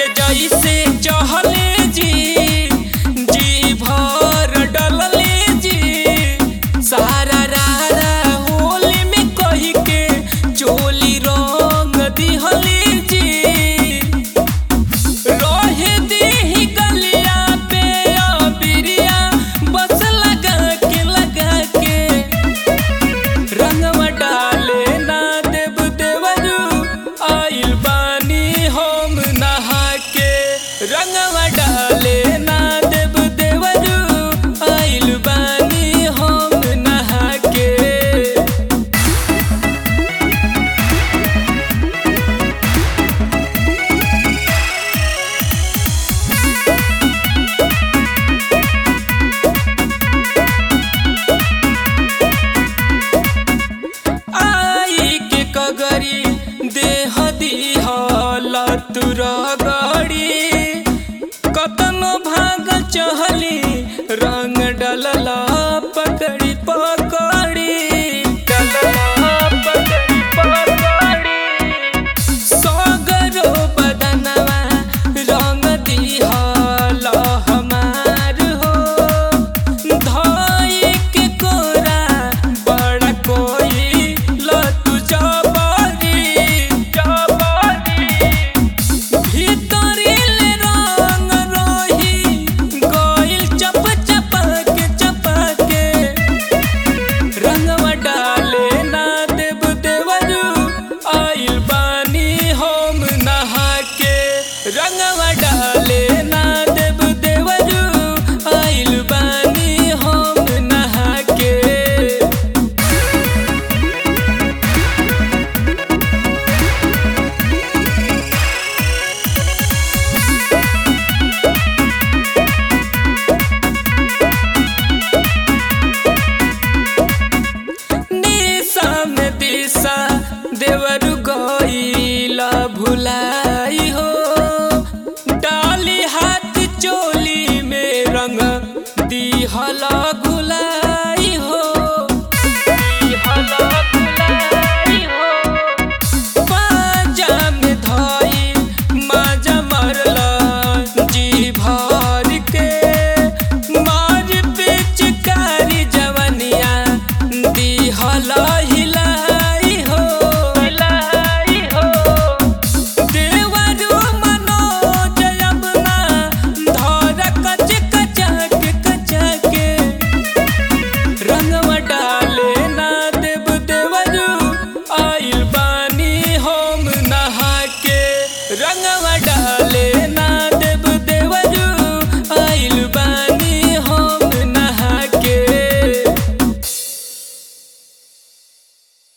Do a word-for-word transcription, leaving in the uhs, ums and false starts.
जैसे चहले जी जी भर डलले जी सारा रारा होली में कही के चोली रंग दिहले जी रहे दी गलिया पे बिरिया बस लगा के लगा के रंगवा डाले ना देव देवरू आइल बानी हम नहा के रंगवा डाले ना देव देवरू आइल बानी हम नहा के। आई के कगरी देह दिहल तुरा गड़ी कतनो भाग चहली रंग डलला पकड़ी पकड़ी डलला पकड़ी पकड़ी सगरो बदनवा रंग दिहल हमार हो धोई के कोरा बड़ा कोई लतु जबरी जबरी भीतरिल रंग रोही गइल चप चपक चपक रंगवा डाले ना देव देवरू आइल बानी हम नहा के रंगवा डाले ना देव देवरू आइल बानी हम नहा के। निशा में दिशा देवरु गइला भुलाई हो डाली हाथ चोली में रंग दिहला गुलाई हो दिहला गुलाई हो बाजा में धई माजा मरला जी भर के मार पिचकारी जवनिया दिहला हिलाई हो हिलाई हो देवरू मनोज अपना धर कच कचक कचक रंगवा डाले ना देव देवरू आइल बानी हम नहा के रंगवा डाले